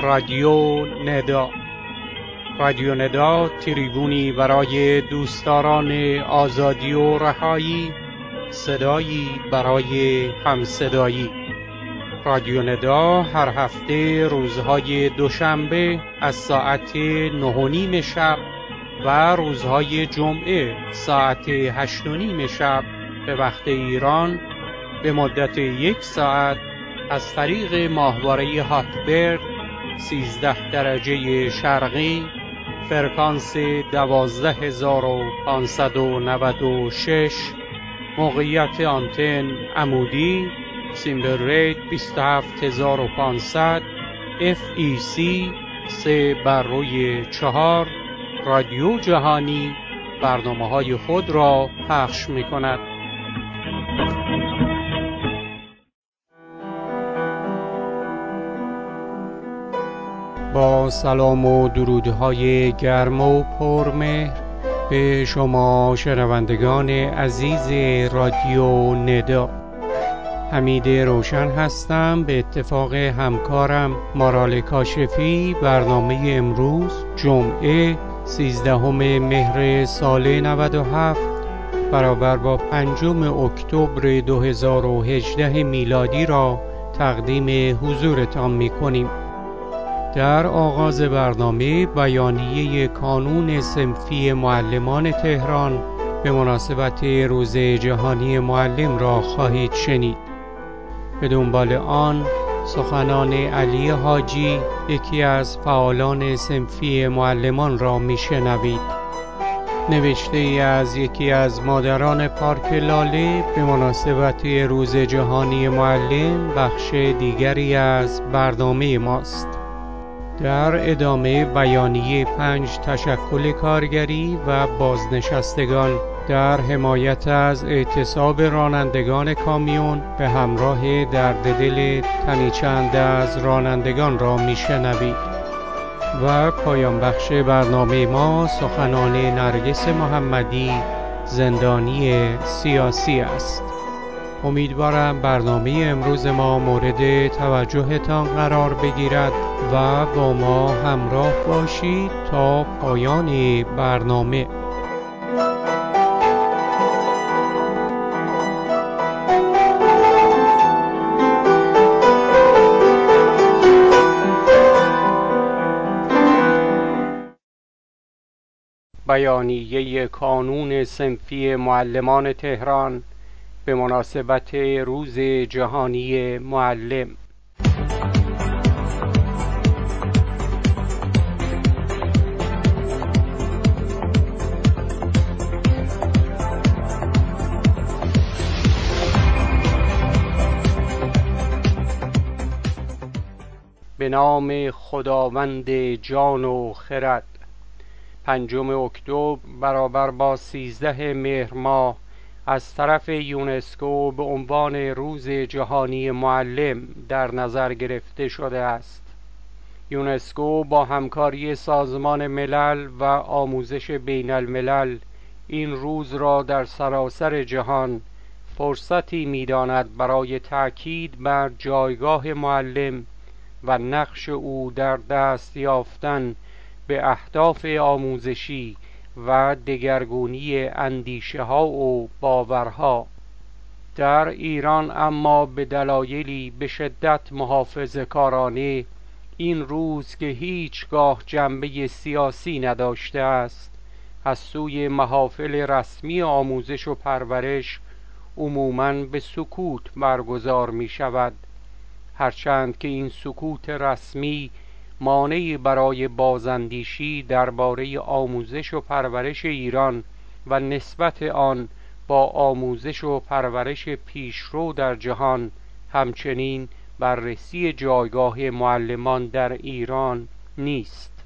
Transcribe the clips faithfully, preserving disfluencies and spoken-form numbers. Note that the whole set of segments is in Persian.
رادیو ندا. رادیو ندا تریبونی برای دوستداران آزادی و رهایی، صدایی برای همصدایی. رادیو ندا هر هفته روزهای دوشنبه از ساعت نه و نیم شب و روزهای جمعه ساعت هشت و نیم شب به وقت ایران به مدت یک ساعت از طریق ماهواره هاتبرد سیزده درجه شرقی، فرکانس دوازده هزار و پانصد و نود و شش، موقعیت آنتن عمودی، سیمبل ریت بیست و هفت هزار و پانصد، اف ای سی سه بر روی چهار، رادیو جهانی برنامه های خود را پخش می کند. با سلام و درودهای گرم و پرمهر به شما شنوندگان عزیز رادیو ندا. حمید روشن هستم. به اتفاق همکارم مارال کاشفی برنامه امروز جمعه سیزدهم مهر سال نود و هفت برابر با پنجم اکتبر دو هزار و هجده میلادی را تقدیم حضورتان می کنیم. در آغاز برنامه بیانیه کانون صنفی معلمان تهران به مناسبت روز جهانی معلم را خواهید شنید. به دنبال آن سخنان علی حاجی، یکی از فعالان صنفی معلمان را میشنوید. نوشته ای از یکی از مادران پارک لاله به مناسبت روز جهانی معلم بخش دیگری از برنامه ماست. در ادامه بیانیه پنج تشکل کارگری و بازنشستگان در حمایت از اعتصاب رانندگان کامیون به همراه درد دل تنی چند از رانندگان را میشنوید. و پایان بخش برنامه ما سخنان نرگس محمدی، زندانی سیاسی است. امیدوارم برنامه امروز ما مورد توجهتان قرار بگیرد و با ما همراه باشید تا پایان برنامه. بیانیه کانون صنفی معلمان تهران به مناسبت روز جهانی معلم. به نام خداوند جان و خرد. پنجم اکتبر برابر با سیزده مهر ماه از طرف یونسکو به عنوان روز جهانی معلم در نظر گرفته شده است. یونسکو با همکاری سازمان ملل و آموزش بین الملل این روز را در سراسر جهان فرصتی می‌داند برای تأکید بر جایگاه معلم و نقش او در دست یافتن به اهداف آموزشی و دگرگونی اندیشه ها و باورها. در ایران اما به دلایلی به شدت محافظه‌کارانه این روز که هیچگاه جنبه سیاسی نداشته است، از سوی محافل رسمی آموزش و پرورش عموماً به سکوت برگزار می شود، هرچند که این سکوت رسمی مانعی برای بازاندیشی درباره آموزش و پرورش ایران و نسبت آن با آموزش و پرورش پیشرو در جهان، همچنین بررسی جایگاه معلمان در ایران نیست.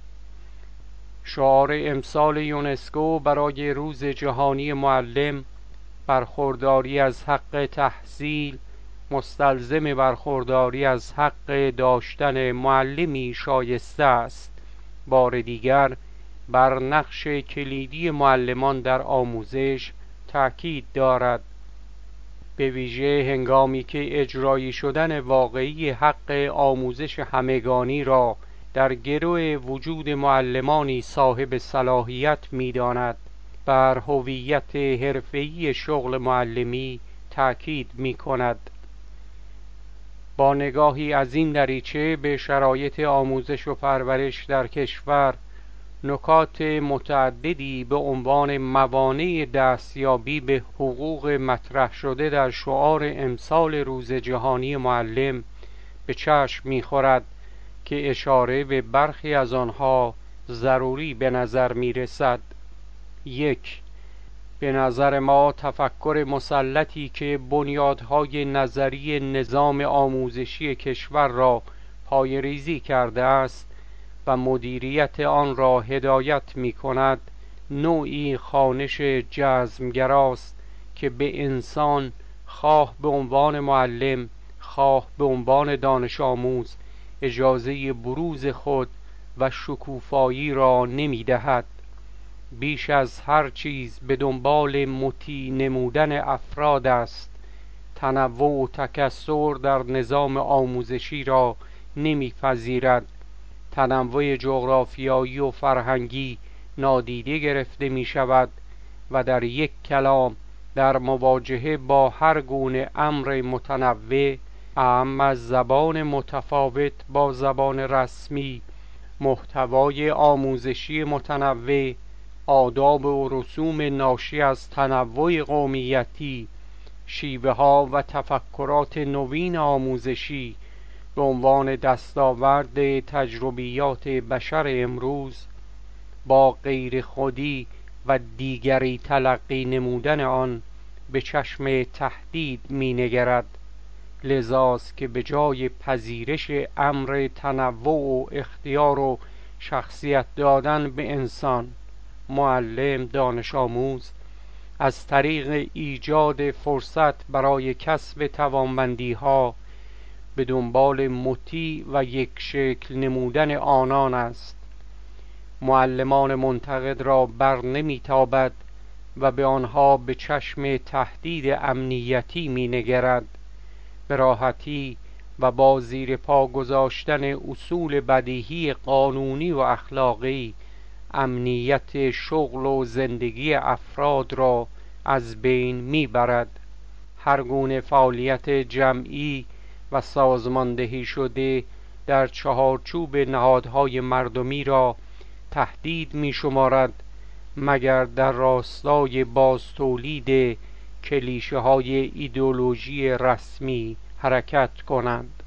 شعار امسال یونسکو برای روز جهانی معلم، برخورداری از حق تحصیل مستلزم برخورداری از حق داشتن معلمی شایسته است، بار دیگر بر نقش کلیدی معلمان در آموزش تأکید دارد، به ویژه هنگامی که اجرایی شدن واقعی حق آموزش همگانی را در گرو وجود معلمانی صاحب صلاحیت می‌داند بر هویت حرفه‌ای شغل معلمی تأکید می‌کند. با نگاهی از این دریچه به شرایط آموزش و پرورش در کشور، نکات متعددی به عنوان موانع دستیابی به حقوق مطرح شده در شعار امسال روز جهانی معلم به چشم می‌خورد که اشاره به برخی از آنها ضروری به نظر می‌رسد. یک، به نظر ما تفکر مسلطی که بنیادهای نظری نظام آموزشی کشور را پایه‌ریزی کرده است و مدیریت آن را هدایت می کند، نوعی خوانش جزمگراست که به انسان خواه به عنوان معلم خواه به عنوان دانش آموز اجازه بروز خود و شکوفایی را نمی دهد. بیش از هر چیز به دنبال مطیع نمودن افراد است. تنوع و تکثر در نظام آموزشی را نمی‌پذیرد. تنوع جغرافیایی و فرهنگی نادیده گرفته می شود و در یک کلام در مواجهه با هر گونه امر متنوع، اعم از زبان متفاوت با زبان رسمی، محتوای آموزشی متنوع، آداب و رسوم ناشی از تنوع قومیتی، شیوه ها و تفکرات نوین آموزشی به عنوان دستاورد تجربیات بشر امروز، با غیر خودی و دیگری تلقی نمودن آن به چشم تهدید می نگرد. لذاست که به جای پذیرش امر تنوع و اختیار و شخصیت دادن به انسان، معلم، دانش آموز، از طریق ایجاد فرصت برای کسب توانمندی ها به دنبال مطیع و یک شکل نمودن آنان است. معلمان منتقد را بر نمیتابد و به آنها به چشم تهدید امنیتی می نگرد. به راحتی و با زیر پا گذاشتن اصول بدیهی قانونی و اخلاقی امنیت شغل و زندگی افراد را از بین میبرد. هر گونه فعالیت جمعی و سازماندهی شده در چهارچوب نهادهای مردمی را تهدید می شمارد، مگر در راستای بازتولید کلیشه های ایدئولوژی رسمی حرکت کنند.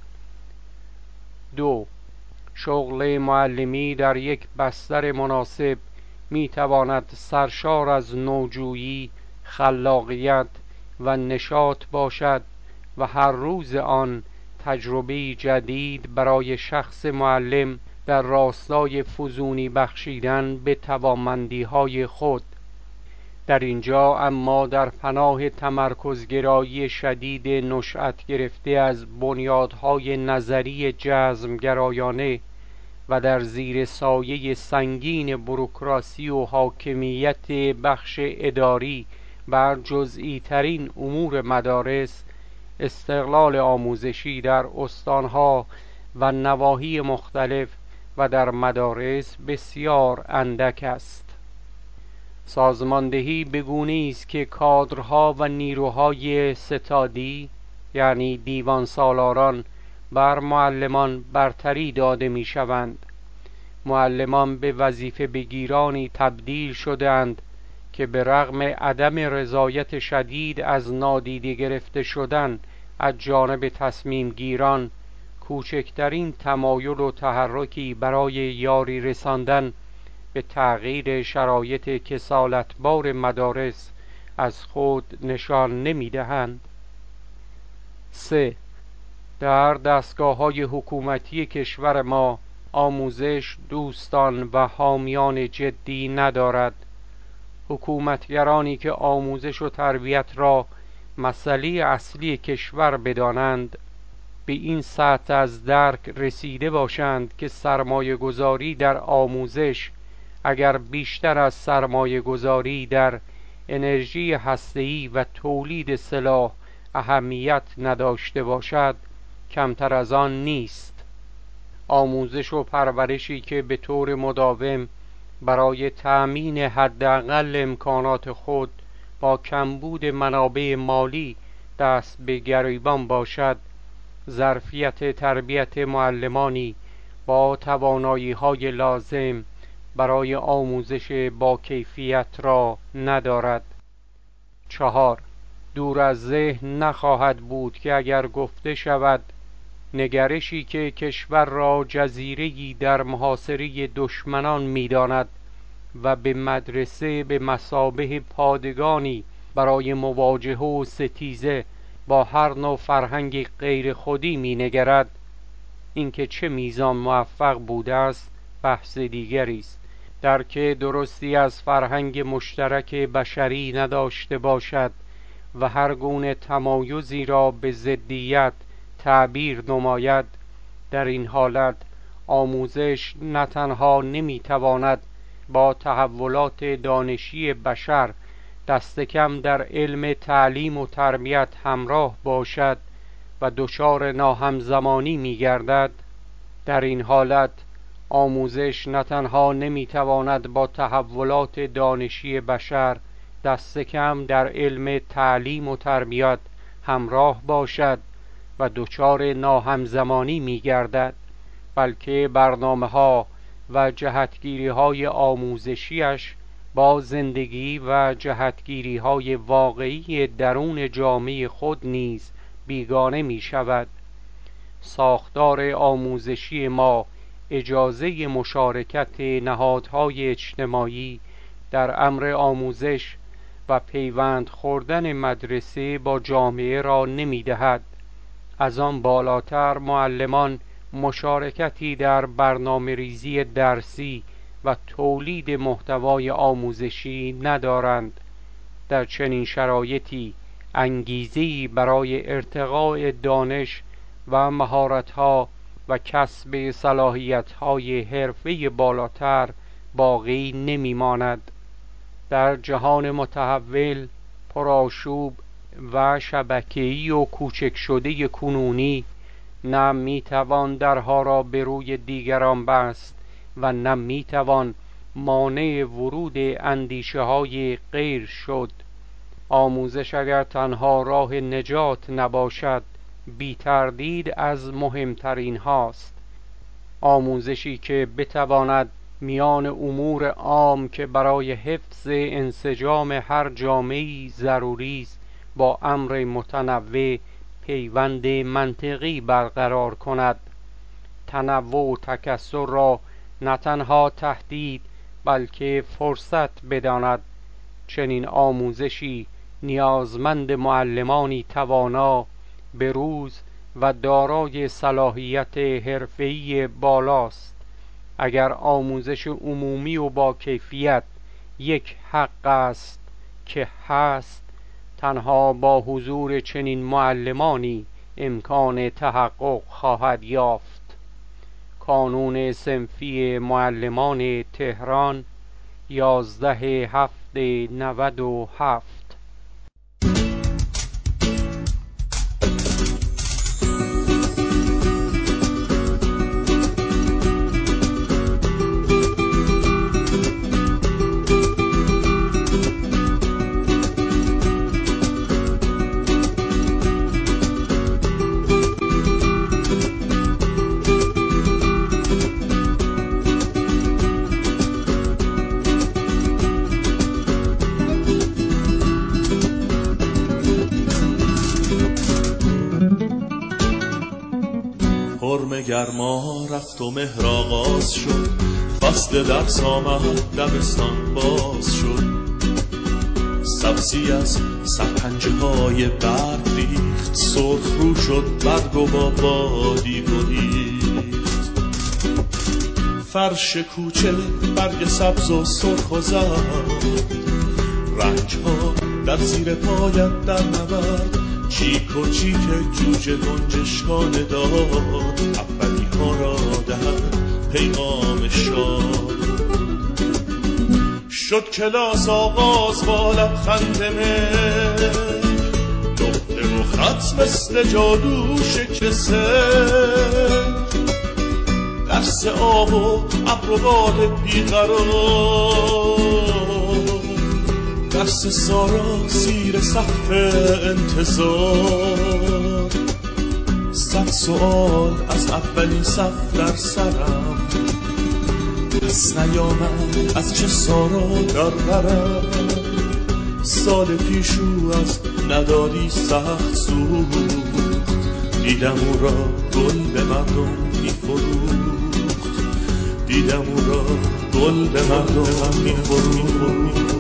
دو، شغل معلمی در یک بستر مناسب می تواند سرشار از نوجویی، خلاقیت و نشاط باشد و هر روز آن تجربه جدید برای شخص معلم در راستای فزونی بخشیدن به توانمندی‌های خود. در اینجا اما در پناه تمرکزگرایی شدید نشأت گرفته از بنیادهای نظری جزمگرایانه و در زیر سایه سنگین بوروکراسی و حاکمیت بخش اداری بر جزئی ترین امور مدارس، استقلال آموزشی در استانها و نواحی مختلف و در مدارس بسیار اندک است. سازماندهی به گونه‌ای است که کادرها و نیروهای ستادی، یعنی دیوان سالاران، بر معلمان برتری داده می شوند. معلمان به وظیفه بگیرانی تبدیل شدند که به رغم عدم رضایت شدید از نادیده گرفته شدن از جانب تصمیم گیران، کوچکترین تمایل و تحرکی برای یاری رساندن به تغییر شرایط کسالتبار مدارس از خود نشان نمی دهند. سه، در دستگاه‌های حکومتی کشور ما آموزش دوستان و حامیان جدی ندارد. حکومتگرانی که آموزش و تربیت را مسئله اصلی کشور بدانند، به این سطح از درک رسیده باشند که سرمایه گذاری در آموزش اگر بیشتر از سرمایه گذاری در انرژی هسته‌ای و تولید سلاح اهمیت نداشته باشد، کمتر از آن نیست. آموزش و پرورشی که به طور مداوم برای تأمین حداقل امکانات خود با کمبود منابع مالی دست به گریبان باشد، ظرفیت تربیت معلمانی با توانایی‌های لازم برای آموزش با کیفیت را ندارد. چهار، دور از ذهن نخواهد بود که اگر گفته شود نگرشی که کشور را جزیره‌ای در محاصره دشمنان می‌داند و به مدرسه به مثابه پادگانی برای مواجهه و ستیزه با هر نوع فرهنگ غیر خودی می‌نگرد، اینکه چه میزان موفق بوده است بحث دیگری است. درک درستی از فرهنگ مشترک بشری نداشته باشد و هر گونه تمایزی را به ضدیت تعبیر نماید، در این حالت آموزش نه تنها نمیتواند با تحولات دانشی بشر دست کم در علم تعلیم و تربیت همراه باشد و دچار ناهمزمانی می‌گردد. در این حالت آموزش نه تنها نمیتواند با تحولات دانشی بشر دست کم در علم تعلیم و تربیت همراه باشد و دچار ناهمزمانی می‌گردد، بلکه برنامه‌ها و جهتگیری‌های آموزشیش با زندگی و جهتگیری‌های واقعی درون جامعه خود نیز بیگانه می‌شود. ساختار آموزشی ما اجازه مشارکت نهادهای اجتماعی در امر آموزش و پیوند خوردن مدرسه با جامعه را نمی‌دهد. از آن بالاتر معلمان مشارکتی در برنامه ریزی درسی و تولید محتوای آموزشی ندارند. در چنین شرایطی انگیزه‌ای برای ارتقاء دانش و مهارت‌ها و کسب صلاحیت‌های حرفه‌ای بالاتر باقی نمی‌ماند. در جهان متحول، پرآشوب و شبکه‌ای و کوچک شده کنونی نه میتوان درها را به روی دیگران بست و نه میتوان مانع ورود اندیشه های غیر شد. آموزش اگر تنها راه نجات نباشد، بی تردید از مهمترین هاست. آموزشی که بتواند میان امور عام که برای حفظ انسجام هر جامعه‌ای ضروری است با امر متنوع پیوند منطقی برقرار کند، تنوع و تکثر را نه تنها تهدید بلکه فرصت بداند. چنین آموزشی نیازمند معلمانی توانا، بروز و دارای صلاحیت حرفه‌ای بالاست. اگر آموزش عمومی و با کیفیت یک حق است که هست، تنها با حضور چنین معلمانی امکان تحقق خواهد یافت. کانون صنفی معلمان تهران، یازده هفت نود و هفت. حرم گرما رفت و مهر آغاز شد، فصل درس آمد دبستان باز شد. سبزی از سرپنجه های برگ ریخت، سرخ رو شد برگ و با بادی گریخت. فرش کوچه برگ سبز و سرخ و زرد، رنج ها در زیر پایت در نورد. چیک و چیک جوجه گنجشکانه داد، اولی ها را دهد پیغام شاد. شد کلاس آغاز با لبخند مهر، نقطه و خط مثل جادو شکل سر. ترس آب و ابر و باد بیقرار، دست سارا زیر سقف انتظار. صد سؤال از اولین صف در سرم، پس نیامد از چه سارا در برم. سال پیشو از نداری سخت سوخت، دیدم او را گل به مردم می‌فروخت، دیدم او را گل به مردم می‌فروخت.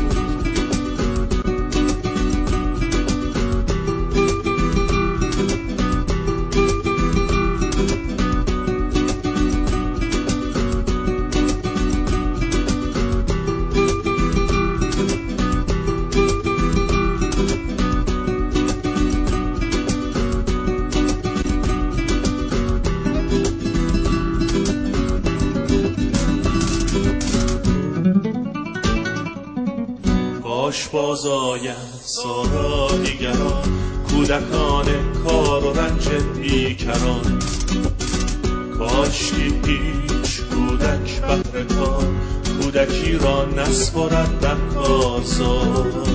کاش باز آید سارا دیگران، کودکان کار و رنج بیکران. کاش هیچ کودک بهر کار، کودکی را نسپرد در کارزار.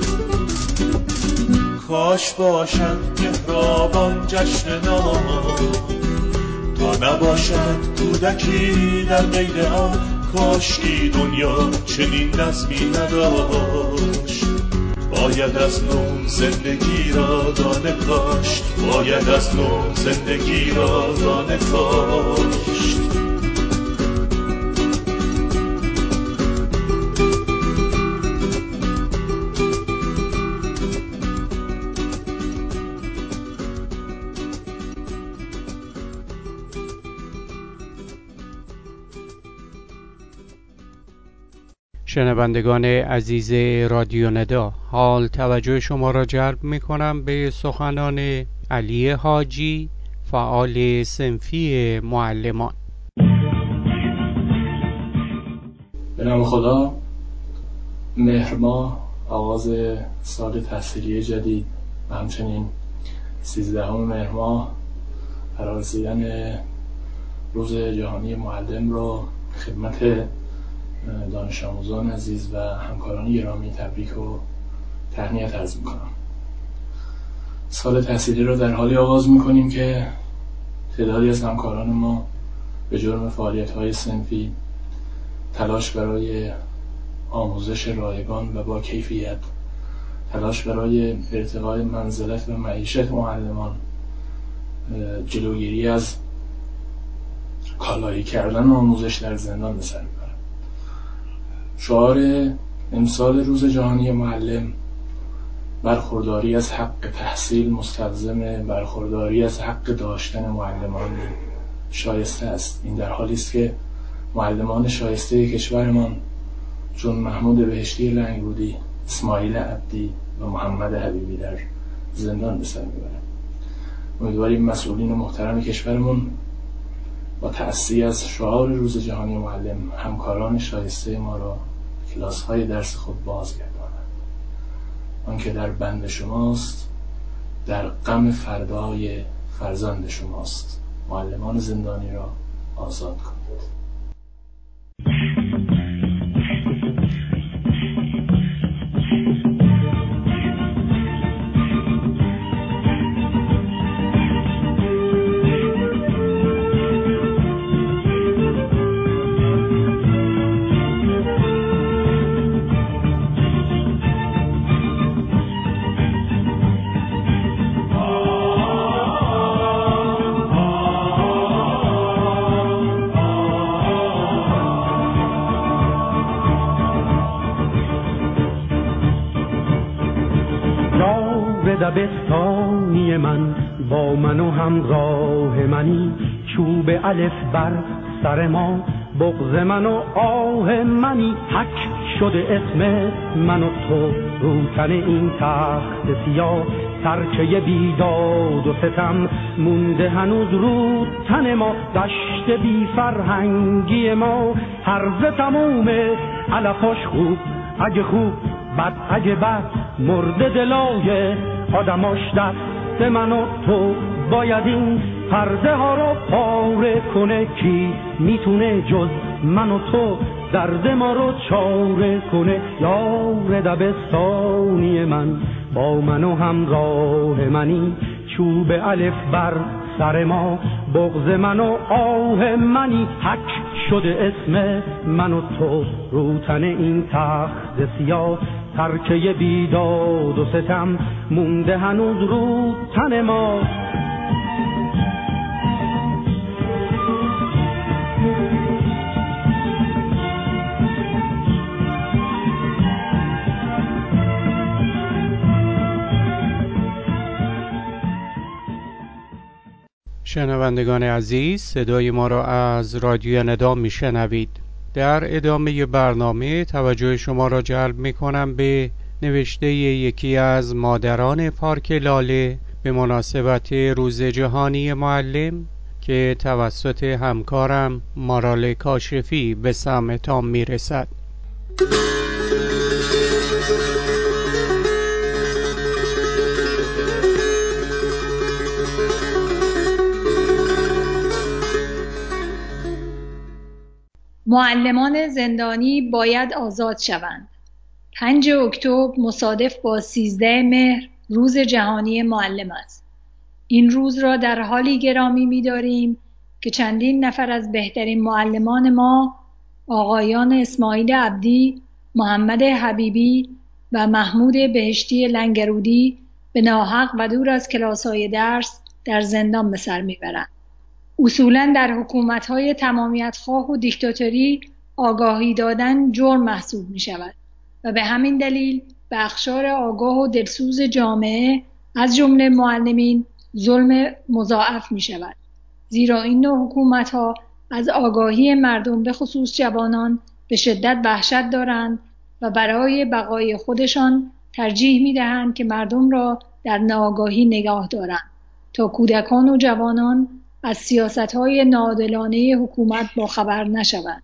کاش باشد مهربان جشن نام، تا نباشد کودکی در قید آن. کاشکی دنیا چنین نظمی نداشت، باید از نو زندگی را دانه کاشت، باید از نو زندگی را دانه کاشت. شنوندگان عزیز رادیو ندا، حال توجه شما را جلب می کنم به سخنان علی حاجی، فعال صنفی معلمان. به نام خدا، مهر ماه آغاز سال تحصیلی جدید و همچنین سیزدهم مهر ماه برارسیدن روز جهانی معلم را خدمت دانش آموزان عزیز و همکاران گرامی تبریک و تهنیت عرض میکنم. سال تحصیلی را در حالی آغاز میکنیم که تعدادی از همکاران ما به جرم فعالیت‌های صنفی، تلاش برای آموزش رایگان و با کیفیت، تلاش برای ارتقای منزلت و معیشت معلمان، جلوگیری از کالایی کردن آموزش در زندان به سر میبرند. شعار امسال روز جهانی معلم برخورداری از حق تحصیل مستلزم برخورداری از حق داشتن معلمان شایسته است. این در حالی است که معلمان شایسته کشورمان چون محمود بهشتی لنگرودی، اسماعیل عبدی و محمد حبیبی در زندان به سر میبرند. امیدواریم مسئولین محترم کشورمون با تأسی از شعار روز جهانی معلم همکاران شایسته ما را کلاس‌های درس خود بازگردانند. آن که در بند شماست، در غم فردای فرزند شماست. معلمان زندانی را آزاد کنید. دبستانی من با من و همراه منی، چوب الف بر سر ما بغض من و آه منی. حک شده اسم من و تو رو تن این تخت سیاه، سرچه بیداد و ستم مونده هنوز رو تن ما. دشت بی فرهنگی ما هرز تموم علفاش خوب اگه خوب، بد اگه بد، مرد دلای آدماش. دست من و تو باید این پرده ها رو پاره کنه. کی میتونه جز من و تو درد ما رو چاره کنه؟ یار دبستانی من با من و همراه منی، چوب الف بر سر ما بغض من و آه منی. حک شده اسم من و تو رو تن این تخت سیاه، ترکه بیداد و ستم مونده هنوز رو تن ما. شنوندگان عزیز، صدای ما را از رادیو ندا میشنوید. در ادامه برنامه توجه شما را جلب میکنم به نوشته یکی از مادران پارک لاله به مناسبت روز جهانی معلم که توسط همکارم مارال کاشفی به سمعتان میرسد. معلمان زندانی باید آزاد شوند. پنج اکتبر مصادف با سیزده مهر روز جهانی معلم است. این روز را در حالی گرامی می‌داریم که چندین نفر از بهترین معلمان ما، آقایان اسماعیل عبدی، محمد حبیبی و محمود بهشتی لنگرودی به ناحق و دور از کلاس‌های درس در زندان به سر می‌برند. اصولاً در حکومت‌های تمامیت‌خواه و دیکتاتوری آگاهی دادن جرم محسوب می‌شود و به همین دلیل به اقشار آگاه و دلسوز جامعه از جمله معلمین ظلم مضاعف می‌شود. زیرا این نوع حکومت‌ها از آگاهی مردم به خصوص جوانان به شدت وحشت دارند و برای بقای خودشان ترجیح می‌دهند که مردم را در ناآگاهی نگاه دارند تا کودکان و جوانان از سیاست‌های ناعادلانه حکومت باخبر نشوند.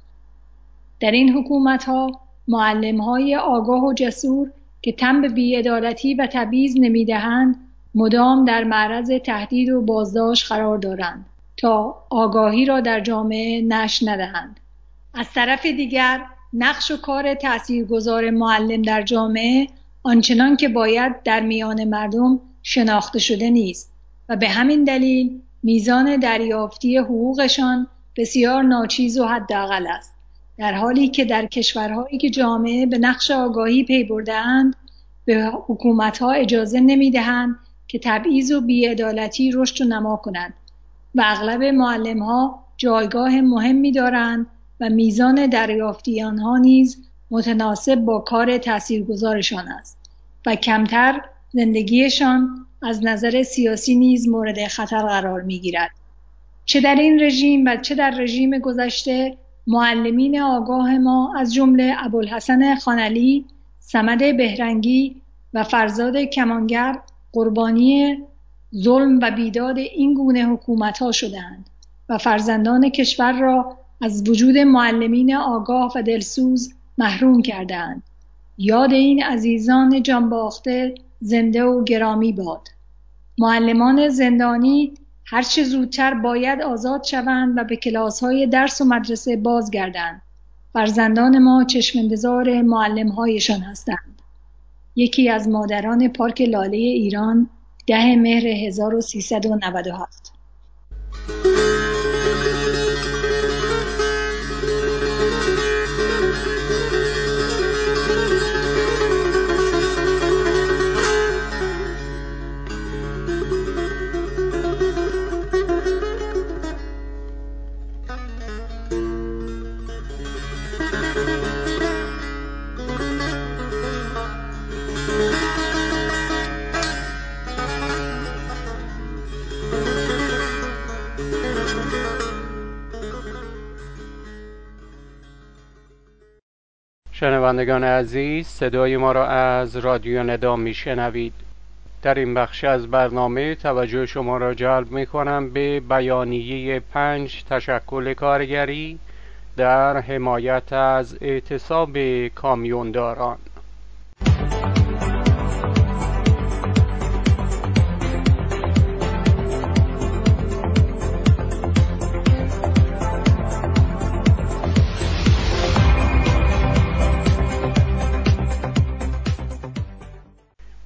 در این حکومت‌ها معلم‌های آگاه و جسور که تن به بی‌عدالتی و تبعیض نمی‌دهند مدام در معرض تهدید و بازداشت قرار دارند تا آگاهی را در جامعه نشر ندهند. از طرف دیگر نقش و کار تأثیرگذار معلم در جامعه آنچنان که باید در میان مردم شناخته شده نیست و به همین دلیل میزان دریافتی حقوقشان بسیار ناچیز و حداقل است، در حالی که در کشورهایی که جامعه به نقش آگاهی پی برده‌اند به حکومت‌ها اجازه نمی‌دهند که تبعیض و بی‌عدالتی رشد و نما کنند و اغلب معلم‌ها جایگاه مهمی دارند و میزان دریافتی آنها نیز متناسب با کار تأثیرگذارشان است و کمتر زندگیشان از نظر سیاسی نیز مورد خطر قرار می‌گیرد. چه در این رژیم و چه در رژیم گذشته معلمین آگاه ما از جمله ابوالحسن خانعلی، صمد بهرنگی و فرزاد کمانگر قربانی ظلم و بیداد این گونه حکومت‌ها شدند و فرزندان کشور را از وجود معلمین آگاه و دلسوز محروم کردند. یاد این عزیزان جانباخته زنده و گرامی باد. معلمان زندانی هر چه زودتر باید آزاد شوند و به کلاس‌های درس و مدرسه بازگردند. فرزندان ما چشم انتظار معلم‌هایشان هستند. یکی از مادران پارک لاله ایران، ده مهر هزار و سیصد و نود و هفت. شنوندگان عزیز، صدای ما را از رادیو ندا میشنوید. در این بخش از برنامه توجه شما را جلب می کنم به بیانیه پنج تشکل کارگری در حمایت از اعتصاب کامیونداران.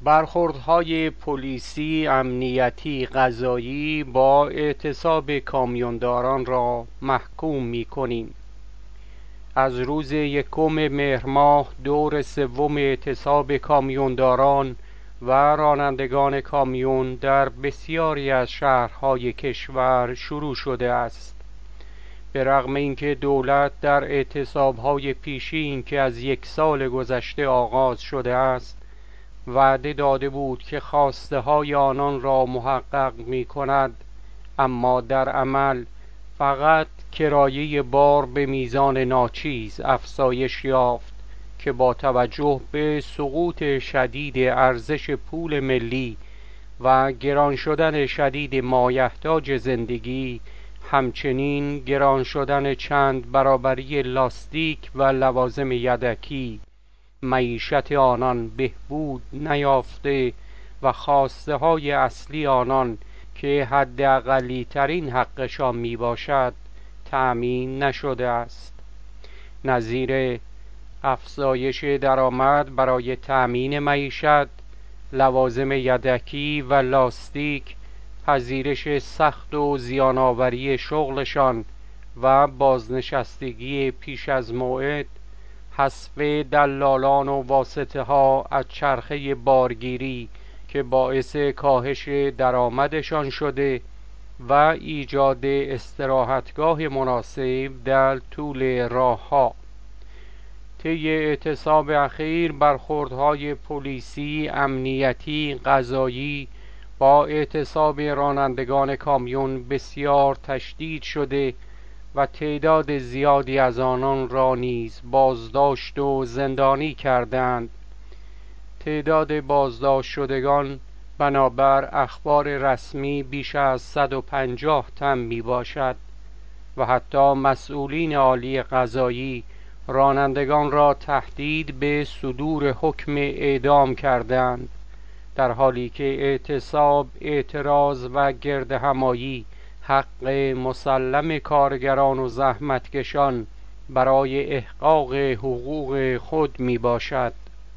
برخوردهای پلیسی، امنیتی، قضایی با اعتصاب کامیونداران را محکوم می کنیم. از روز یکم مهر ماه دور سوم اعتصاب کامیونداران و رانندگان کامیون در بسیاری از شهرهای کشور شروع شده است. به رغم اینکه دولت در اعتصابهای پیشین که از یک سال گذشته آغاز شده است وعده داده بود که خواسته های آنان را محقق می کند، اما در عمل فقط کرایه بار به میزان ناچیز افزایش یافت که با توجه به سقوط شدید ارزش پول ملی و گران شدن شدید مایحتاج زندگی، همچنین گران شدن چند برابری لاستیک و لوازم یدکی، معیشت آنان بهبود نیافته و خواسته های اصلی آنان که حداقلی ترین حقشان می باشد تأمین نشده است. نظیر افزایش درآمد برای تأمین معیشت، لوازم یدکی و لاستیک، پذیرش سخت و زیانآوری شغلشان و بازنشستگی پیش از موعد، حذف دلالان و واسطه ها از چرخه بارگیری که باعث کاهش درآمدشان شده و ایجاد استراحتگاه مناسب در طول راه ها. طی اعتصاب اخیر برخوردهای پلیسی، امنیتی، قضایی با اعتصاب رانندگان کامیون بسیار تشدید شده و تعداد زیادی از آنان را نیز بازداشت و زندانی کردند. تعداد بازداشت شدگان بنابر اخبار رسمی بیش از صد و پنجاه تن می باشد و حتی مسئولین عالی قضایی رانندگان را تهدید به صدور حکم اعدام کردند، در حالی که اعتصاب، اعتراض و گردهمایی حق مسلم کارگران و زحمتکشان برای احقاق حقوق خود می باشد.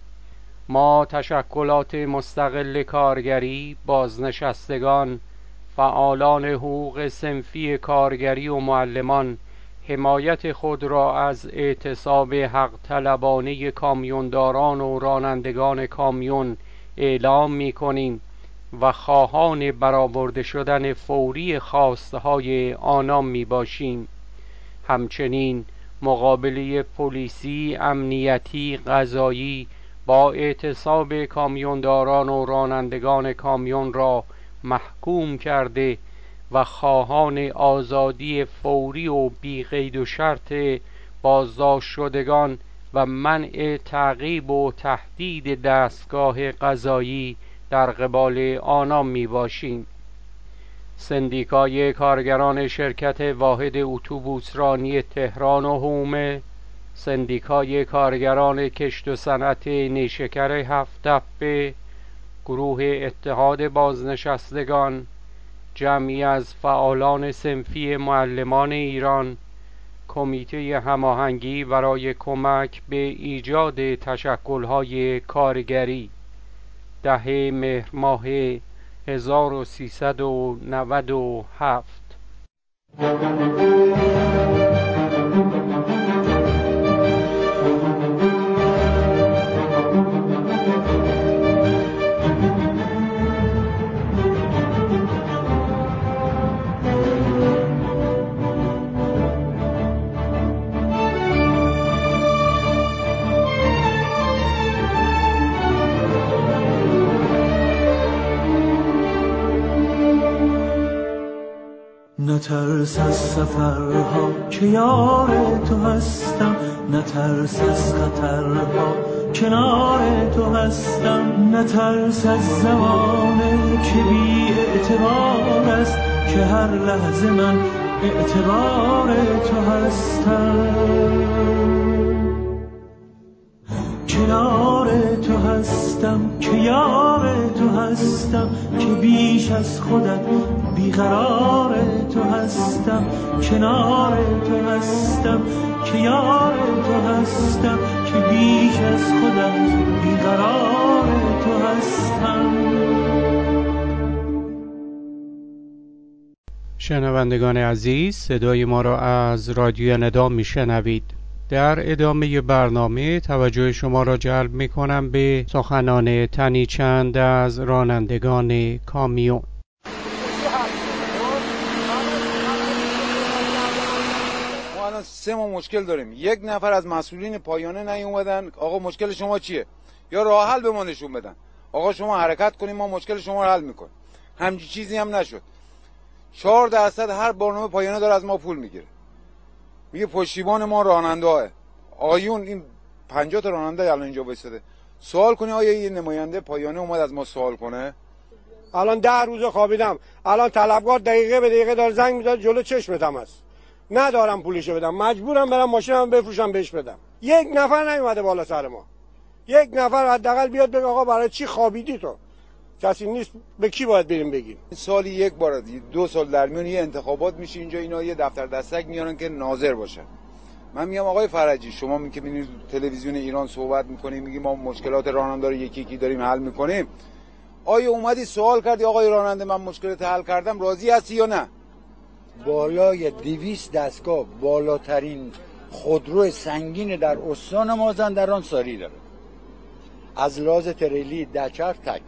ما تشکلات مستقل کارگری، بازنشستگان، فعالان حقوق صنفی کارگری و معلمان حمایت خود را از اعتصاب حق طلبانه کامیونداران و رانندگان کامیون اعلام می کنیم و خواهان برآورده شدن فوری خواسته های آنان می باشیم. همچنین مقابله پلیسی، امنیتی، قضایی با اعتصاب کامیونداران و رانندگان کامیون را محکوم کرده و خواهان آزادی فوری و بی قید و شرط بازداشت شدگان و منع تعقیب و تهدید دستگاه قضایی در قبال آنان می باشیم. سندیکای کارگران شرکت واحد اتوبوسرانی تهران و حومه، سندیکای کارگران کشت و صنعت نیشکر هفت تپه، گروه اتحاد بازنشستگان، جمعی از فعالان صنفی معلمان ایران، کمیته هماهنگی برای کمک به ایجاد تشکل‌های کارگری، ده مهر ماه هزار و سیصد و نود و هفت. نترس از سفرها که یار تو هستم، نترس از خطرها کنار تو هستم، نترس از زمانه که بی اعتبار است که هر لحظه من اعتبار تو هستم. کنار تو هستم که یار تو هستم، که بیش از خودت بیقرار تو هستم. کنار تو هستم که یار تو هستم، که که بیش از خودم بیقرار تو هستم. شنوندگان عزیز، صدای ما را از رادیو ندا میشنوید. در ادامه برنامه توجه شما را جلب می کنم به سخنان تنی چند از رانندگان کامیون. ما الان سه ما مشکل داریم. یک نفر از مسئولین پایانه نیومدن آقا مشکل شما چیه، یا راه حل به ما نشون بدن. آقا شما حرکت کنیم ما مشکل شما رو حل میکنیم. همچین چیزی هم نشد. چهار درصد هر برنامه پایانه داره از ما پول میگیره. میگه پشتیبان ما راننده ها. آیون این پنجاه تا راننده الان اینجا وایساده. سوال کنی آیا یه نماینده پایانه اومد از ما سوال کنه؟ الان ده روز خوابیدم، الان طلبکار دقیقه به دقیقه داره زنگ میزنه جلو چشمتم است. ندارم پولشو بدم، مجبورم برم ماشینم بفروشم بهش بدم. یک نفر نیومده بالا سر ما. یک نفر حداقل بیاد بگه آقا برای چی خوابیدی تو؟ کسی نیست. به کی باید بریم بگیم؟ سالی یک بار دو سال در میون یه انتخابات میشه اینجا، اینا یه دفتر دستک میارن که ناظر باشه. من میگم آقای فرجی شما می که میبینید تلویزیون ایران صحبت میکنیم میگیم ما مشکلات راننده رو یکی یکی داریم حل میکنیم، آیا اومدی سوال کردی آقای راننده من مشکلات حل کردم راضی هستی یا نه؟ بالای دویست دستگاه بالاترین خودرو سنگین در استان مازندران ساری داره. از لحاظ تریلی دچار تک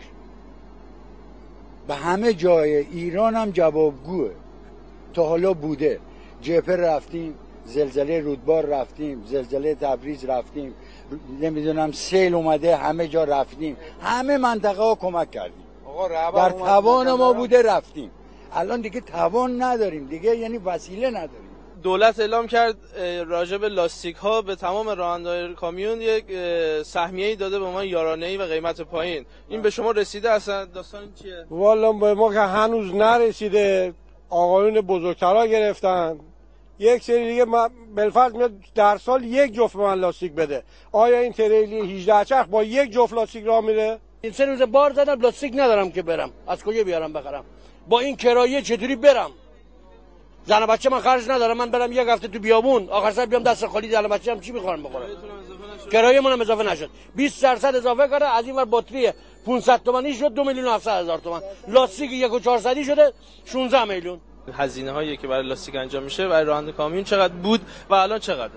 به همه جای ایران هم جوابگوه. تا حالا بوده جپر رفتیم، زلزله رودبار رفتیم، زلزله تبریز رفتیم، نمیدونم سیل اومده همه جا رفتیم، همه منطقه ها کمک کردیم. در توان ما بوده رفتیم. الان دیگه توان نداریم دیگه، یعنی وسیله نداریم. دولت اعلام کرد راجع به لاستیک ها به تمام راننده‌های کامیون یک سهمیه‌ای داده به ما یارانه‌ای و قیمت پایین. این به شما رسیده اصلا داستان چیه؟ والا به ما که هنوز نرسیده. آقایون بزرگترا گرفتن. یک سری دیگه بالفرض میاد در سال یک جفت من لاستیک بده. آیا این تریلی هجده چرخ با یک جفت لاستیک راه میره؟ این سه روز بار زدم لاستیک ندارم که برم. از کجا بیارم بخرم؟ با این کرایه چطوری برم؟ زن و بچه من خرج ندارم، من برم یک هفته تو بیابون آخر سر بیام دست خالی، زن و بچه هم چی میخوام بخورم؟ کرایه منم اضافه نشد. بیست درصد اضافه کرده. از این ور باتری پانصد تومانی شد دو میلیون و هفتصد هزار تومان. لاستیک یک و چهارصد شده شانزده میلیون. هزینه هایی که برای لاستیک انجام میشه برای راننده کامیون چقدر بود و الان چقدر؟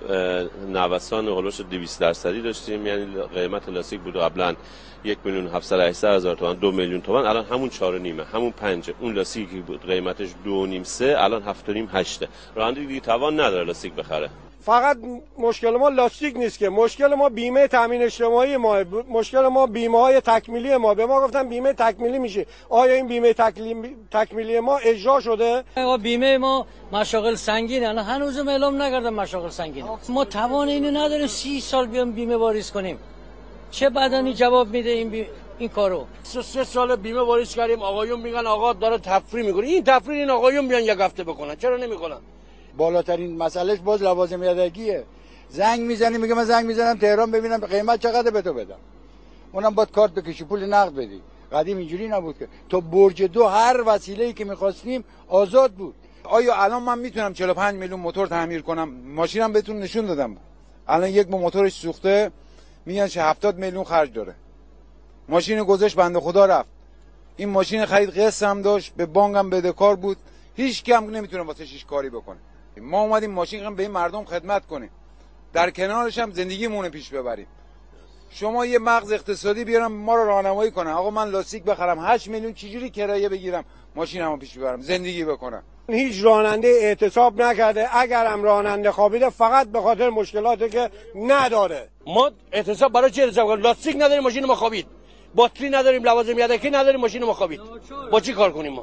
نوسان هولوش دویست درصدی داشتیم، یعنی قیمت لاستیک بود قبلا یک میلیون هفتصد هشتصد هزار تومان، دو میلیون تومان، الان همون چهار و نیمه، همون پنجه. اون لاستیکی بود قیمتش دو و نیم سه، الان هفت و نیم هشته. راننده دیگه توان نداره لاستیک بخره. فقط مشکل ما لاستیک نیست که، مشکل ما بیمه تامین اجتماعی ما، مشکل ما بیمه های تکمیلی ما. به ما گفتن بیمه تکمیلی میشه. آیا این بیمه تکمیلی ما اجرا شده؟ بیمه ما مشاغل سنگین الان هنوز اعلام نکردن مشاغل سنگین. ما توان اینو نداریم سی سال بیام بیمه واریز کنیم. چه بدنی جواب میده این بی... این کارو؟ سه, سه سال بیمه واریز کردیم، آقایون میگن آقا داره تفریح میکنه. این تفریح این آقایون بیان یک هفته بکنن، چرا نمیکنن؟ بالاترین مسئلهش باز لوازم یدگیه. زنگ میزنی میگه من زنگ میزنم تهران ببینم قیمت چقدر به تو بدم. اونم باید کارت بکشی پول نقد بدی. قدیم اینجوری نبود که تو برج دو هر وسیله‌ای که می‌خواستیم آزاد بود. آیا الان من میتونم چهل و پنج میلیون موتور تعمیر کنم؟ ماشینم بهتون نشون دادم. الان یک با موتورش سوخته میگن چه هفتاد میلیون خرج داره. ماشین گذاشت بنده خدا رفت. این ماشین خرید قسط هم داشت، به بانکم بدهکار بود. هیچ کم نمیتونه واسه شیش کاری بکنه. ما اومدیم ماشین هم به این مردم خدمت کنیم، در کنارش هم زندگیمون پیش ببریم. شما یه مغز اقتصادی بیارم ما رو راهنمایی کنه. آقا من لاستیک بخرم هشت میلیون چجوری کرایه بگیرم ماشینمو پیش ببرم زندگی بکنم؟ هیچ راننده اعتصاب نکرده. اگرم راننده خوابیده فقط به خاطر مشکلاتی که نداره. ما اعتصاب برای چی اعتصاب کنیم؟ لاستیک نداریم ماشین ما خوابید، باتری نداریم، لوازم یدکی نداریم، ماشین ما خوابید. با چی کار کنیم ما؟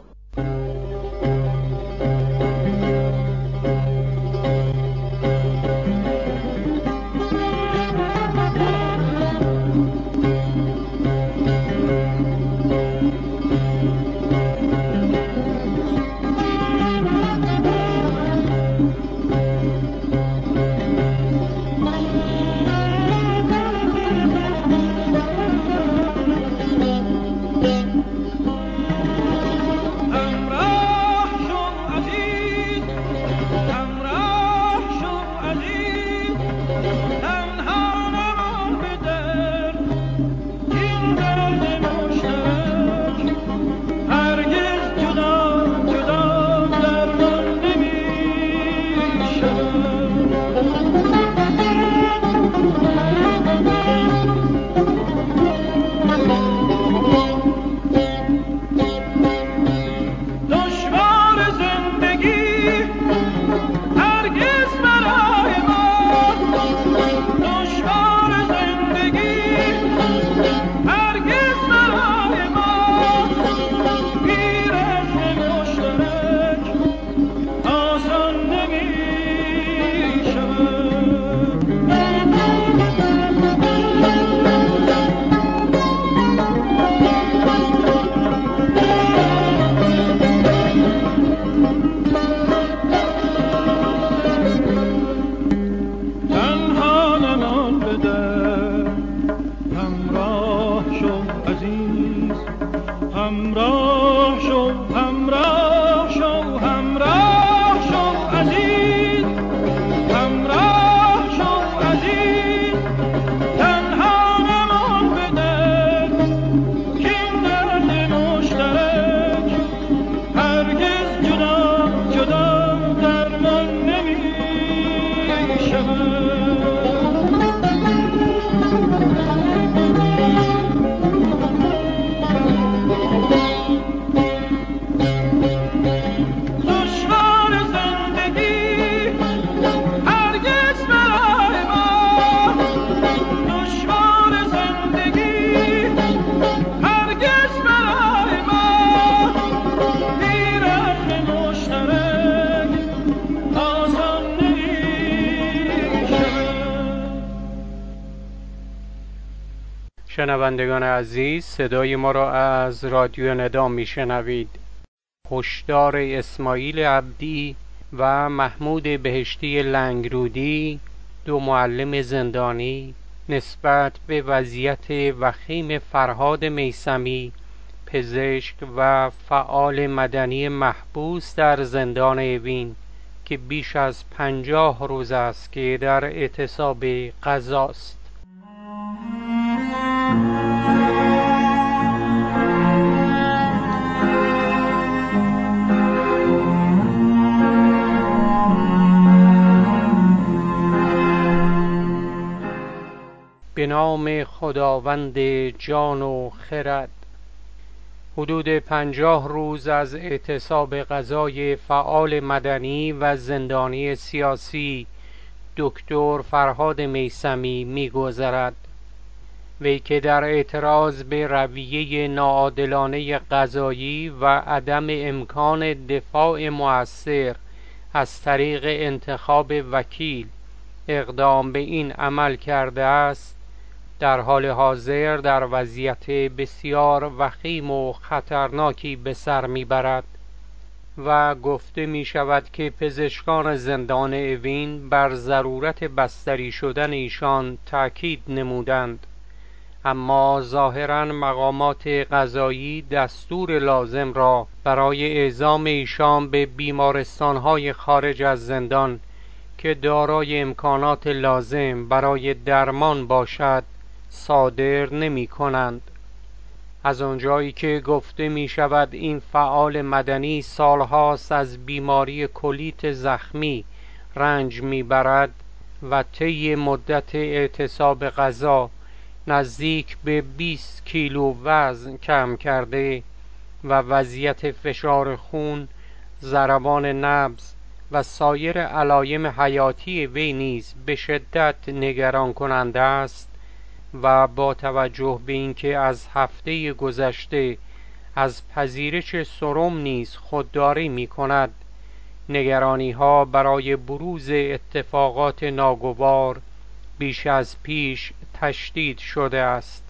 شنوندگان عزیز، صدای ما را از رادیو ندا میشنوید. هشدار اسماعیل عبدی و محمود بهشتی لنگرودی، دو معلم زندانی، نسبت به وضعیت وخیم فرهاد میثمی، پزشک و فعال مدنی محبوس در زندان اوین که بیش از پنجاه روز است که در اعتصاب غذاست. به نام خداوند جان و خرد. حدود پنجاه روز از اعتصاب غذای فعال مدنی و زندانی سیاسی دکتر فرهاد میثمی می‌گذرد. وی که در اعتراض به رویه ناعادلانه قضایی و عدم امکان دفاع مؤثر از طریق انتخاب وکیل اقدام به این عمل کرده است، در حال حاضر در وضعیت بسیار وخیم و خطرناکی به سر میبرد و گفته می شود که پزشکان زندان اوین بر ضرورت بستری شدن ایشان تأکید نمودند، اما ظاهراً مقامات قضایی دستور لازم را برای اعزام ایشان به بیمارستان‌های خارج از زندان که دارای امکانات لازم برای درمان باشد صادر نمی کنند. از آنجایی که گفته می شود این فعال مدنی سالهاست از بیماری کلیت زخمی رنج می برد و طی مدت اعتصاب غذا نزدیک به بیست کیلو وزن کم کرده و وضعیت فشار خون، ضربان نبض و سایر علایم حیاتی وی نیز به شدت نگران کننده است و با توجه به اینکه از هفته گذشته از پذیرش سرم نیز خودداری می کند، نگرانی ها برای بروز اتفاقات ناگوار بیش از پیش تشدید شده است.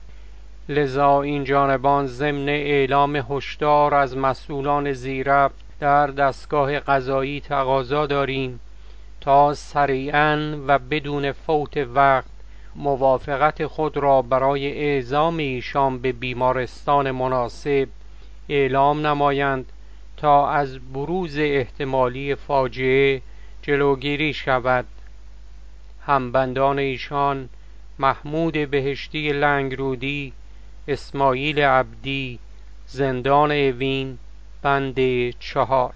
لذا این جانبان ضمن اعلام هشدار از مسئولان زیربط در دستگاه قضایی تقاضا داریم تا سریعاً و بدون فوت وقت موافقت خود را برای اعزام ایشان به بیمارستان مناسب اعلام نمایند تا از بروز احتمالی فاجعه جلوگیری شود. همبندان ایشان محمود بهشتی لنگرودی، اسماعیل عبدی، زندان اوین، بند چهار.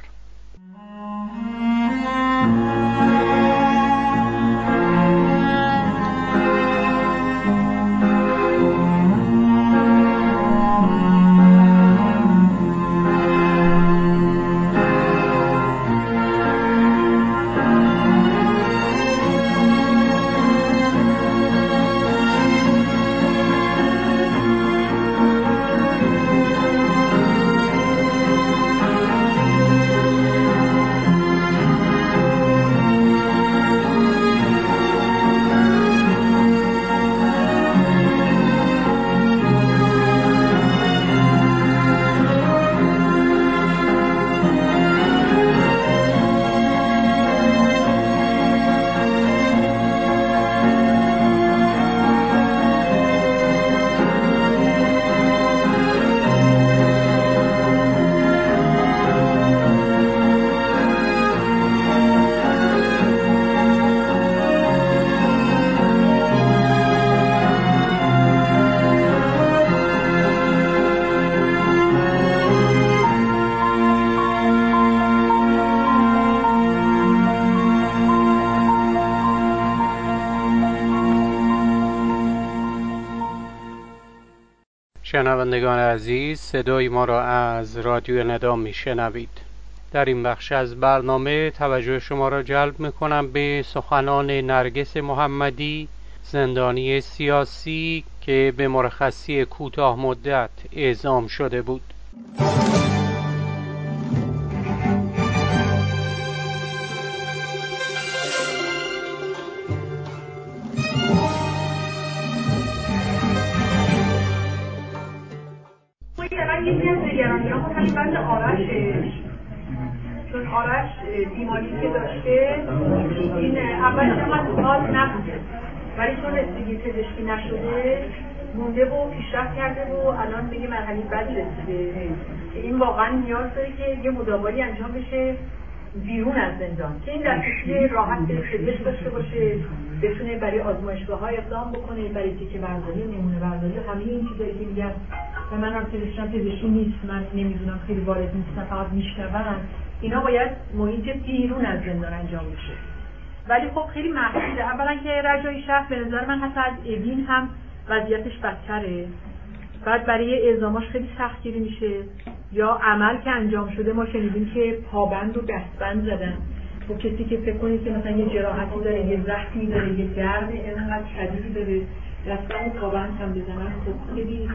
شنوندگان عزیز، صدای ما را از رادیو ندا می شنوید. در این بخش از برنامه توجه شما را جلب می کنم به سخنان نرگس محمدی، زندانی سیاسی که به مرخصی کوتاه مدت اعزام شده بود. آرش بیماری که داشته این اولش هم حال نبوده، ولی چون رسیدگی پزشکی نشده مونده و پیشرفت کرده و الان به یه مرحله بعدی رسیده که این واقعا نیاز داره که یه مداوالی انجام بشه بیرون از زندان که این دسترسی راحت به پزشک داشته باشه، بتونه برای آزمایشگاه‌ها اقدام بکنه، برای تیکه برداری، نمونه برداری، همه این چیزایی که میگن و من هم پزشکم پزشکی نیست، من نمیدونم، خیلی وارد نیستم، فقط میشنوم، اینا باید محیط بیرون از زندان انجام بشه. ولی خب خیلی محدوده. اولا که رجایی شهر به نظر من حتی از اوین هم وضعیتش بدتره. بعد برای اعزاماش خیلی سختگیری میشه. یا عمل که انجام شده ما شنیدیم که پابند و دستبند زدن. و کسی که فکر کنید که مثلا یه جراحتی داره، یه زخمی داره، یه درد اینقدر شدیدی داره، دستبند و پابند هم بزنن، خب خیلی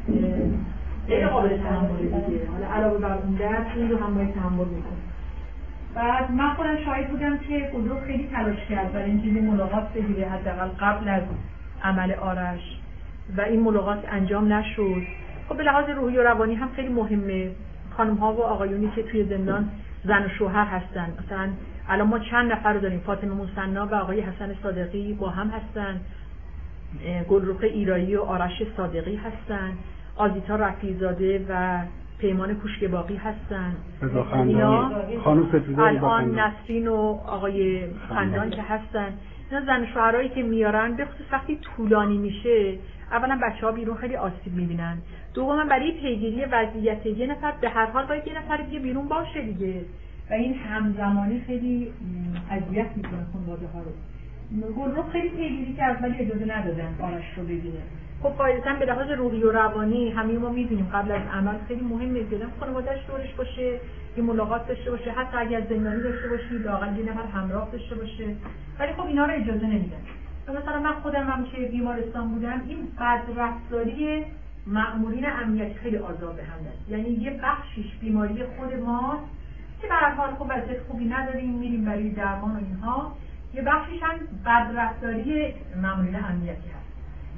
خیلی قابل تحمله دیگه. حالا علاوه بر اون درد این رو هم باید تحمل بکنه. بعد من خودم شاهد بودم که گلرخ خیلی تلاش کرد برای اینکه یه ملاقات بگیره حداقل قبل از عمل آرش و این ملاقات انجام نشد. خب به لحاظ روحی و روانی هم خیلی مهمه. خانم ها و آقایونی که توی زندان زن و شوهر هستن، مثلا الان ما چند نفر رو داریم، فاطمه مصنا و آقای حسن صادقی با هم هستن، گلرخ ایرایی و آرش صادقی هستن، آزیتا رفیع‌زاده و پیمان کوشکباقی هستن، اینا الان نسرین و آقای خندان که هستن. اینا زن شوهرایی که میارن به خصوص وقتی طولانی میشه، اولا بچه‌ها بیرون خیلی آسیب میبینن، دوما برای پیگیری وضعیت یه نفر به هر حال باید یه نفر دیگه بیرون باشه دیگه و این همزمانی خیلی اذیت میکنه خانواده ها رو. گلرخ خیلی پیگیری کرد ولی اجازه ندادن آرش رو ببینه. خب قاعدتاً به لحاظ روحی و روانی همه ما می‌دونیم قبل از عمل خیلی مهمه که خانواده‌اش دورش باشه، یه ملاقات داشته باشه، حتی اگر زندانی داشته باشه لااقل یه نفر همراه داشته باشه. ولی خب اینا رو اجازه نمیدن. مثلا من خودم هم که بیمارستان بودم این بدرفتاری مأمورین امنیتی خیلی آزاردهنده است. یعنی یه بخشش بیماری خود ماست که به هر حال خب وضعیت خوبی نداریم، میریم برای درمان و اینها. یه بخشش هم بدرفتاری مأمورین امنیتی هست.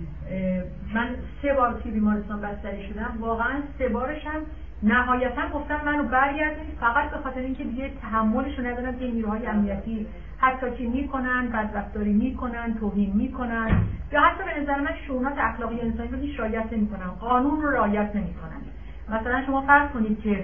من سه بار توی بیمارستان بستری شدم، واقعا سه بارش هم نهایتا گفتن منو برگردونید فقط به خاطر اینکه دیگه تحملشو ندارم که نیروهای امنیتی حتی که میکنن بدرفتاری میکنن، توهین میکنن یا حتی به نظر من شؤونات اخلاقی انسانی رو هیچ رعایت نمیکنن، قانون رو رعایت نمیکنن. مثلا شما فرض کنید که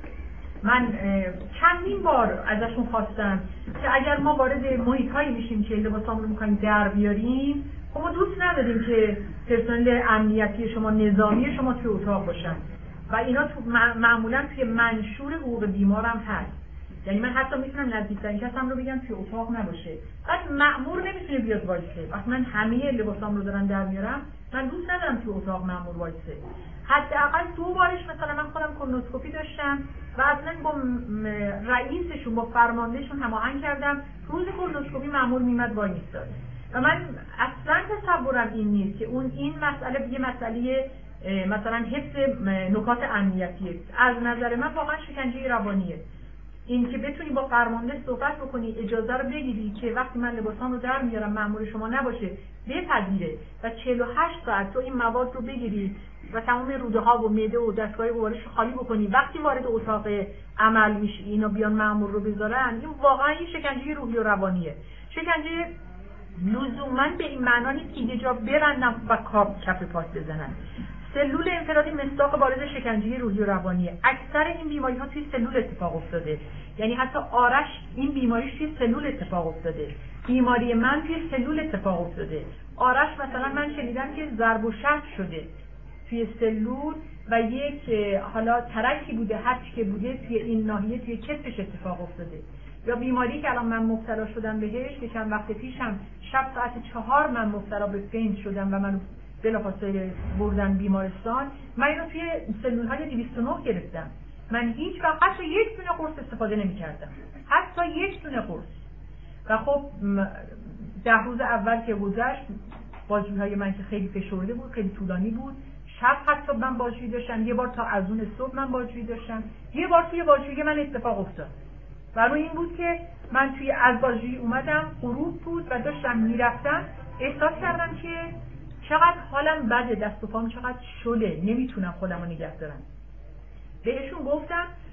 من چندین بار ازشون خواستم که اگر ما وارد محیط‌هایی میشیم که لباسامون رو می‌خوایم در بیاریم، خب ما دوست نداریم که پرسنل امنیتی شما، نظامی شما توی اتاق باشن و اینا تو معمولا توی منشور حقوق بیمارم هست. یعنی من حتی میتونم نزدیکترین کسم رو بگم توی اتاق نباشه. بعد مأمور نمیتونه بیاد وایسه. وقتی من همه لباسام رو دارم در میارم، من دوست ندارم توی اتاق مأمور وایسه. حداقل دو بارش مثلا من خودم کولونوسکوپی داشتم و اصلا با رئیسشون با فرماندهشون هماهنگ کردم، روز کولونوسکوپی مأمور میمد وای میستاد. و من اصلا تصورم این نیست که اون این مسئله یه مسئله مثلا حفظ نکات امنیتیه. از نظر من واقعا شکنجه روانیه. این که بتونی با فرمانده صحبت بکنی، اجازه رو بگیری که وقتی من لباسام رو در میارم مأمور شما نباشه، بپذیره و چهل و هشت ساعت تو این مواد رو بگیری و تمام روده ها و معده و دستگاه گوارش رو خالی بکنی، وقتی وارد اتاق عمل میشی اینا بیان مأمور رو بذارن، این واقعا یه شکنجه روحی و روانیه. شکنجه لزوما به این معنا نیست که یه جا برندن و کاپ کف پاس بزنن. سلول انفرادی مصداق بارز شکنجه روحی و روانیه. اکثر این بیماری ها توی سلول اتفاق افتاده. یعنی حتی آرش این بیماریش توی سلول اتفاق افتاده. بیماری من توی سلول اتفاق افتاده. آرش مثلا من شنیدم که ضرب و شتم شده توی سلول و یک حالا ترکی بوده، هرچی که بوده توی این ناحیه توی کتفش اتفاق افتاده. یا بیماری که الان من مبتلا شدم بهش که چند وقت پیشم شب ساعت چهار من مبتلا به فینت شدم و من بلافاصله بردن بیمارستان. من اینو توی سلول‌های دویست و نه گرفتم. من هیچ وقت حتی یک دونه قرص استفاده نمی‌کردم. حتی یک دونه قرص. و خب ده روز اول که گذشت بازجویی‌های من که خیلی فشرده بود، خیلی طولانی بود. شب حتی من بازجویی داشتم، یه بار تا اذان صبح من بازجویی داشتم. یه بار توی بازجویی من اتفاق افتاد. و روی این بود که من توی از بازجویی اومدم، غروب بود و داشتم میرفتم، احساس کردم که چقدر حالم بده، دست و پام چقدر شله، نمیتونم خودم رو نگه دارم. بهشون گفتم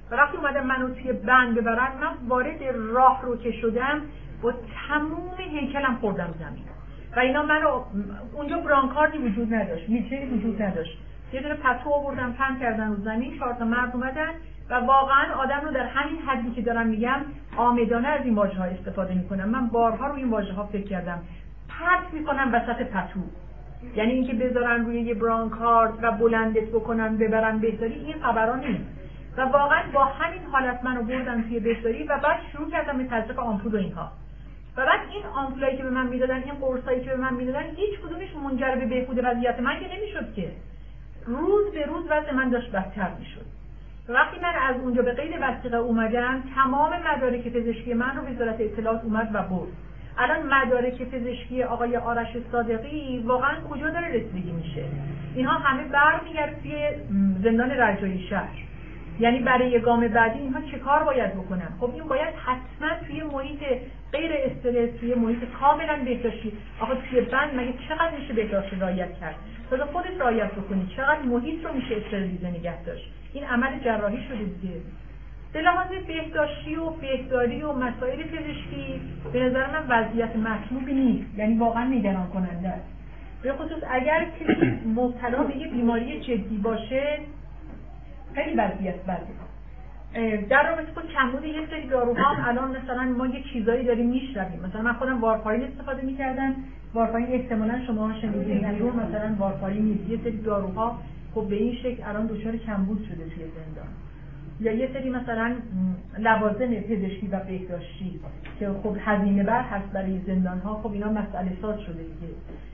و وقتی اومدم منو توی بند ببرن، من وارد راه رو که شدم با تموم هیکلم خوردم زمین و اینا منو اونجا برانکاردی وجود نداشت، میتری وجود نداشت، یه دونه پتو آوردن پهن کردن رو زمین، چهار تا مرد اومدن و واقعا آدم رو در همین حدی که دارم میگم عامدانه از این واژه‌ها استفاده میکنم. من بارها روی این واژه‌ها فکر کردم. پرت میکنم وسط پتو، یعنی اینکه بذارن روی یه برانکارد و بلندت بکنن ببرن بهداری، این خبرا نیست. و واقعا با همین حالت منو بردن توی بهداری و بعد شروع کردم به تزریق آمپول و اینها. و بعد این آمپولایی که به من میدادن، این قرصایی که به من میدادن، هیچ کدومش منجر به بهبود وضعیت من که نمیشد که. روز به روز وضع من داشت بدتر میشد. وقتی من از اونجا به قید وثیقه اومدم، تمام مدارک پزشکی من رو وزارت اطلاعات اومد و برد. الان مدارک پزشکی آقای آرش صادقی واقعا کجا داره رسیدگی میشه؟ اینها همه برمیگرده توی زندان رجایی شهر. یعنی برای گام بعدی اینها چه کار باید بکنن؟ خب این باید حتما توی محیط غیر استرس، توی محیط کاملا بهداشتی. آخه توی بند مگه چقدر میشه بهداشت رعایت کرد؟ تا خودت رعایت بکنی، چقدر محیط رو میشه استرلیزه نگه داشت؟ این عمل جراحی شده دیگه. به لحاظ بهداشتی و بهداری و مسائل پزشکی به نظر من وضعیت مطلوبی نیست، یعنی واقعا نگران کننده است. به خصوص اگر کسی مبتلا به یه بیماری جدی باشه خیلی وضعیت بده. در رابطه با کمبود یک سری داروها الان مثلا ما یه چیزایی داریم میشنویم، مثلا من خودم وارفارین استفاده میکردم. وارفارین احتمالاً شما شنیدید، مثلا وارفارین نیست، یه سری داروها خب به این شکل الان دچار کمبود شده توی زندان. یا یه سری مثلا لوازم پزشکی و بهداشتی که خب هزینه بر هست برای زندان ها، خب اینا مسئله ساز شده دیگه.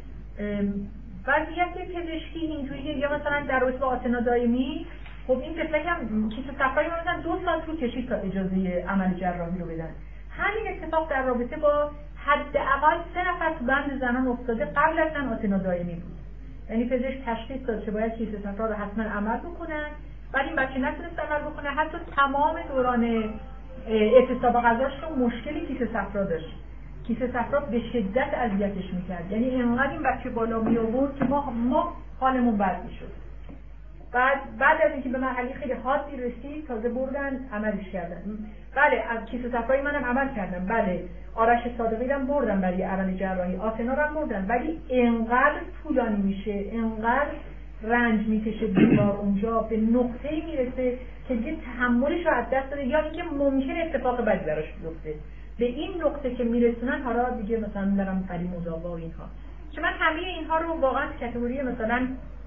وضعیت پزشکی اینجوریه. یا مثلا در رابطه با آتنا دائمی، خب این طفلک هم کیسه صفرایی مثلا دو سال طول کشید تا اجازه عمل جراحی رو بدن. همین اتفاق در رابطه با حداقل سه نفر تو بند زنان افتاده قبل از زن آتنا دائمی بود. یعنی پزشک تشخیص داد که باید کیسه صفرا رو حتما عمل بکنن، ولی این بچه نتونست عمل بکنه. حتی تمام دوران اعتصاب غذاش رو مشکلی کیسه صفرا داشت. کیسه صفرا به شدت اذیتش میکرد، یعنی اینقدر این بچه بالا می آورد که ما ما حالمون بد میشد. بعد بعد از اینکه به مرحله خیلی حادی رسید تازه بردن عملش کردن. بله از کیسه صفرایی منم عمل کردم، بله آرش صادقی رو بردن برای عمل جراحی، آتنا رو بردن، ولی اینقدر طولانی میشه، اینقدر رنج میکشه بیمار اونجا، به نقطه‌ای میرسه که دیگه تحملش رو از دست داده، یا اینکه ممکن اتفاق بدی براش بیفته. به این نقطه که میرسونن حالا دیگه مثلا برم برای مداوا و اینها، که من همه اینها رو واقعا کاتگوری مثلا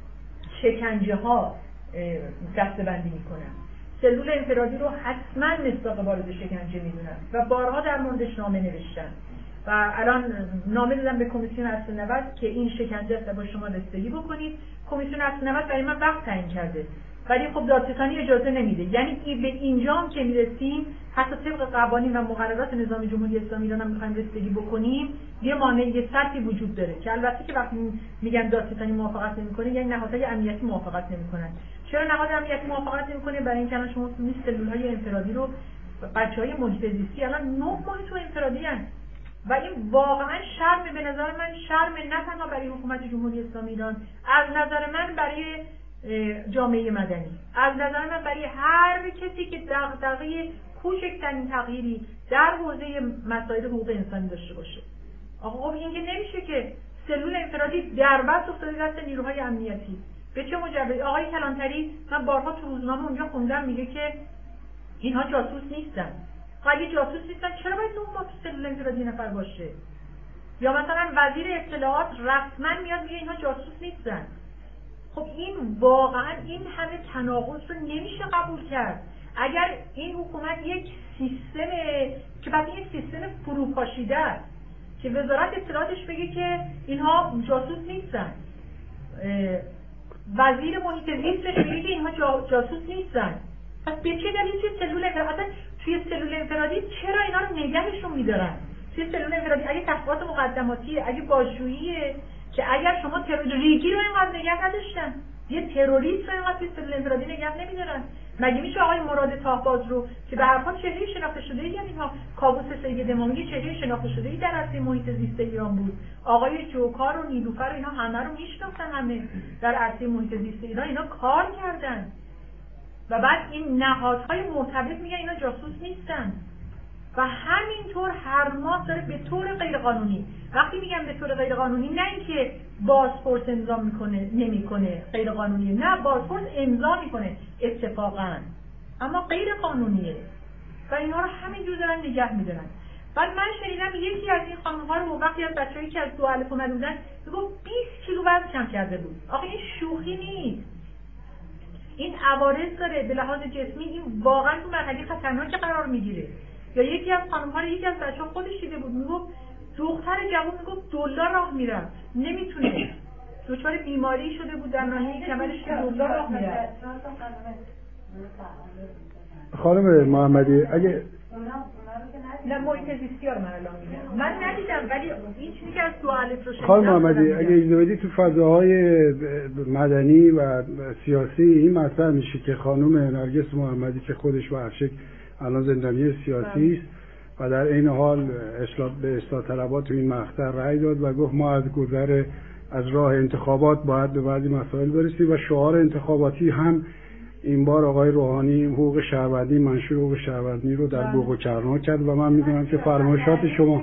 شکنجه ها دسته‌بندی میکنم. سلول انفرادی رو حتما مصداق وارد شکنجه میدونم و بارها در موردش نامه نوشتم و الان نامه دادم به کمیسیون اصل نود که این شکنجه است و با شما رسیدگی بکنید. کمیسیون اصل نود برای من وقت تعیین کرده، ولی خب دادستانی اجازه نمیده. یعنی ای به اینجا هم که میرسیم، حتی طبق قوانین و مقررات نظام جمهوری اسلامی ایران هم میخوایم رسیدگی بکنیم، یه مانع، یه سطحی وجود داره که البته که وقتی میگن دادستانی موافقت نمیکنه، یعنی نهادهای امنیتی موافقت نمیکنن. چرا نهاد امنیتی موافقت نمیکنه؟ برای اینکه الان شما سلول‌های انفرادی رو بچه‌های محیط زیستی الان نه ماه تو انفرادی هستند و این واقعا شرم، به نظر من شرم، نه تنها برای حکومت جمهوری اسلامی ایران، از نظر من برای جامعه مدنی، از نظر من برای هر کسی که دغدغه کوچکترین تغییری در حوزه مسائل حقوق انسانی داشته باشه. آقا خب این که نمیشه که سلول انفرادی در بس افتاده دست نیروهای امنیتی. به چه مجرد؟ آقای کلانتری من بارها تو روزنامه اونجا خوندم میگه که اینها جاسوس نیستن. اگه جاسوس نیستن چرا باید نه ماه تو سلول انفرادی نفر باشه؟ یا مثلا وزیر اطلاعات رسما میاد میگه اینها جاسوس نیستن. خب این واقعا این همه تناقض رو نمیشه قبول کرد. اگر این حکومت یک سیستم که بعد این سیستم فروپاشیده است که وزارت اطلاعاتش بگه که اینها جاسوس نیستن، وزیر محیط زیستش بگه که اینها جاسوس نیستن، پس به چه دلیل توی سلول انفرادی توی سلول انفرادی چرا اینا رو نگهشون میدارن؟ توی سلول انفرادی اگه تحقیقات مقدماتیه، اگه بازجوییه، که اگر شما تروریستی رو اینقدر نگه نداشتن، یه تروریست رو اینقدر توی سلول انفرادی نگه نمیدارن، مگه میشه آقای مراد تاهباز رو که به هر حال چهره شناخته شده، یعنی اینها کابوس سید امامی چهره شناخته شده ای در عرصه محیط زیست ایران بود، آقای جوکار و نیلوفر و اینا همه رو میشناختن، همه در عرصه محیط زیست ایران اینا کار کردن. و بعد این نهادهای مرتبط میگن اینا جاسوس نیستن و همینطور هر ماه داره به طور غیرقانونی، وقتی میگم به طور غیرقانونی نه اینکه بازپرس امضا میکنه نمیکنه غیرقانونیه، نه بازپرس امضا میکنه اتفاقا اما غیرقانونیه و اینا رو همینجور دارن نگه میدارن. بعد من شنیدم یکی از این خانم‌ها رو وقتی از بچه‌ای که از دو الف اومده بودن میگفت بیست کیلو وزن کم کرده بود. آخه این شوخی نیست، این عوارض داره به لحاظ جسمی، این واقعا تو مرحله خطرناک قرار میگیره. یا یکی از خانم‌ها رو یکی از بچه‌ها خودش دیده بود میگفت دختر جوان میگفت دلار راه میرفت نمیتونه، دچار بیماری شده بود در ناحیه کمرش که دلار راه میرفت. خانم محمدی اگه نه محیط زیستی رو من الان میگم، من ندیدم ولی این چیزی که از دو الف رو شنیدم. خانم محمدی اگه اجازه بدید تو فضاهای مدنی و سیاسی این مطرح میشه که خانم نرگس محمدی که خودش و افشک الان زندانی سیاسی است و در این حال اصلاح به اصلاح طلبات تو این مقطع رأی داد و گفت ما از گذر از راه انتخابات باید به بعضی مسائل برسیم و شعار انتخاباتی هم این بار آقای روحانی حقوق شهروندی، منشور حقوق شهروندی رو در بوق و کرنا کرد و من میدونم که فرمایشات شما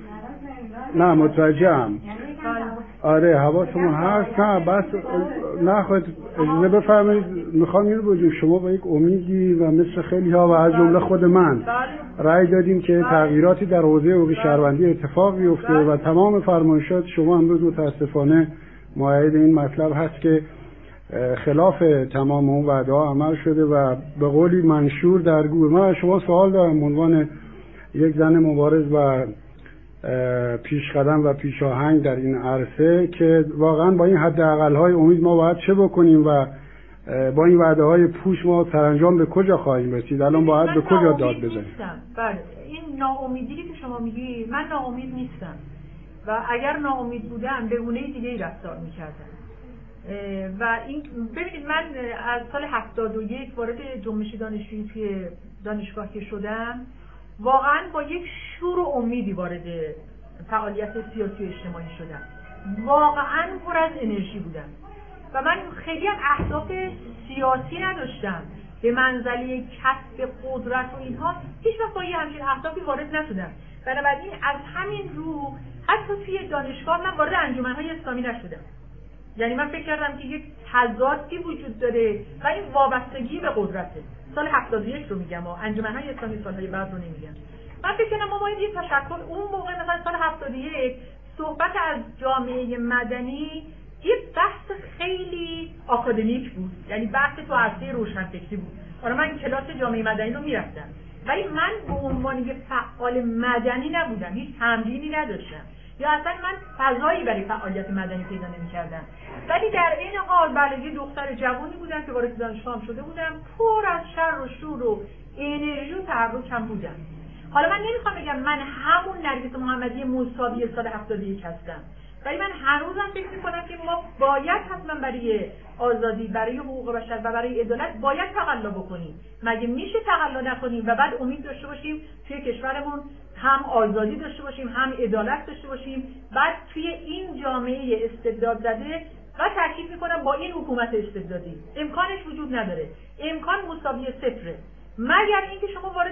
نه متوجهم. آره حواسمون هست. نه بس نخواهید اجازه بفرمایید میخوام اینو بگم شما با یک امیدی و مثل خیلی ها و از جمله خود من رأی دادیم که تغییراتی در حوزه حقوق شهروندی اتفاق بیفته و تمام فرمایشات شما امروز متاسفانه مؤید این مطلب هست که خلاف تمام اون وعده ها عمل شده و به قولی منشور در گور. من شما سوال دارم عنوان یک زن مبارز و پیش قدم و پیش آهنگ در این عرصه که واقعا با این حداقل های امید ما باید چه بکنیم و با این وعده های پوش ما سرانجام به کجا خواهیم رسید؟ الان باید به کجا داد بزنیم؟ بله این ناامیدی که شما میگی من ناامید نیستم و اگر ناامید بودم به گونه دیگه ای رفتار میکردم و این ببینید من از سال هفتاد و یک وارد جنبش دانشجویی توی دانشگاه که شدم واقعا با یک شور و امیدی وارد فعالیت سیاسی و اجتماعی شدم، واقعا پر از انرژی بودم و من خیلی هم اهداف سیاسی نداشتم به منزله کسب قدرت و اینها، هیچ وقت با یه همچین اهدافی وارد نشدم. بنابراین از همین رو حتی توی دانشگاه من وارد انجمن‌های اسلامی نشدم. یعنی من فکر کردم که یک تضادی وجود داره و این وابستگی به قدرته. سال هفتاد و یک رو میگم و انجمن‌های اسلامی سالهای بعد رو نمیگم. من فکر کنم ما باید یه تشکل اون موقع مثلا سال هفتاد و یک صحبت از جامعه مدنی یه بحث خیلی آکادمیک بود، یعنی بحث تو عرصه روشنفکری بود. حالا من کلاس جامعه مدنی رو میرفتم ولی من به عنوان یه فعال مدنی نبودم، هیچ تمرینی نداشتم یا اصلا من فضایی برای فعالیت مدنی پیدا نمی‌کردم. ولی در این حال بله یه دختر جوانی بودم که وارد دانشگاه شده بودم، پر از شر و شور و انرژی و تحرک هم بودم. حالا من نمیخوام بگم من همون نرگس محمدی مساوی سال هفتاد و یک هستم، ولی من هنوزم فکر می‌کنم که ما باید حتما برای آزادی، برای حقوق بشر و برای عدالت باید تقلا بکنیم. مگه میشه تقلا نکنیم و بعد امید داشته باشیم توی کشورمون هم آزادی داشته باشیم هم عدالت داشته باشیم؟ بعد توی این جامعه استبداد زده و تاکید میکنم با این حکومت استبدادی امکانش وجود نداره، امکان مساوی صفره، مگر اینکه شما وارد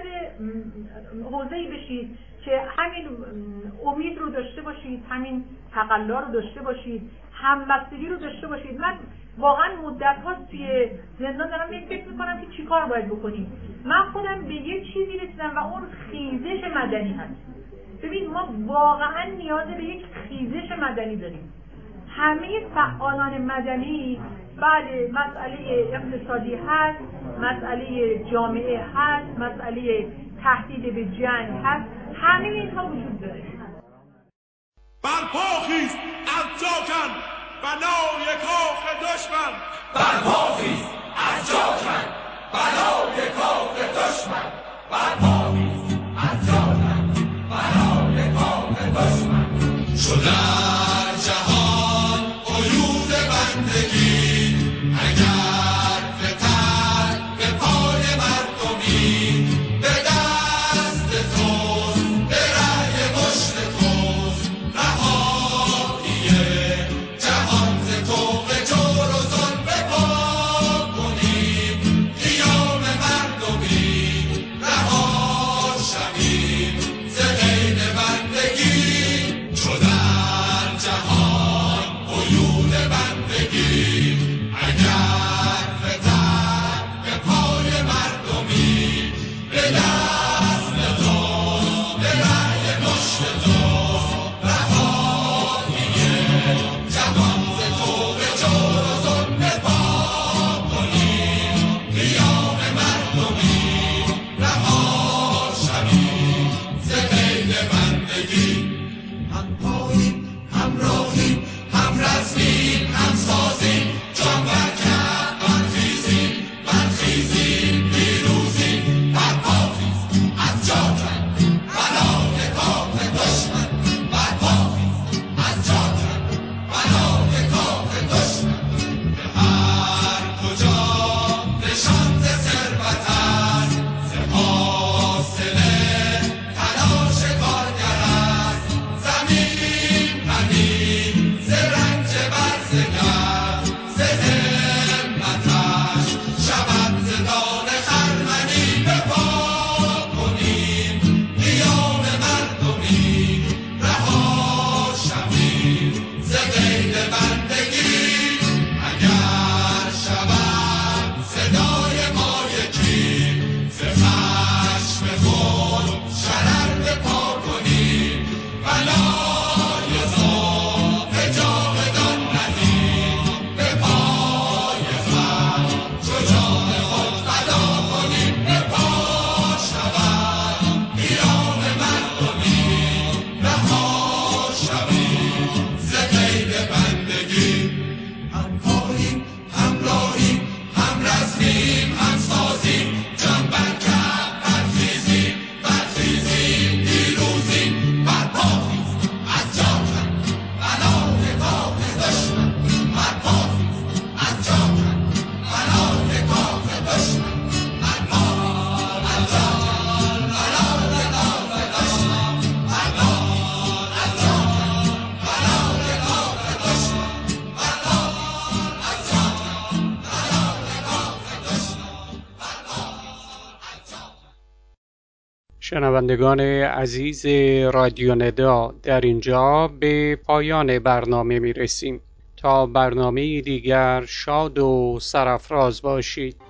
حوزه‌ای بشید که همین امید رو داشته باشید، همین تقلا رو داشته باشید، همبستگی رو داشته باشید. من واقعا مدت هاست توی زندان دارم فکر میکنم که چی کار باید بکنیم. من خودم به یه چیزی رسیدم و اون خیزش مدنی هست. ببین ما واقعا نیاز به یک خیزش مدنی داریم. همه فعالان مدنی بله مسئله اقتصادی هست، مسئله جامعه هست، مسئله تهدید به جنگ هست، همه اینها وجود داره. برپا خیز از جا کن بلای کاخ دشمن، برپا خیز از جا کن بلای کاخ دشمن، برپا خیز از جا کن بلای کاخ دشمن. چو در جهان قیود بندگی اگر فتد به پای مردمی، به دست توست به رأی مشت توست رهایی جهان ز طوق جور و ظلم پاک کنیم. شنوندگان عزیز رادیو ندا، در اینجا به پایان برنامه می رسیم. تا برنامه دیگر شاد و سرافراز باشید.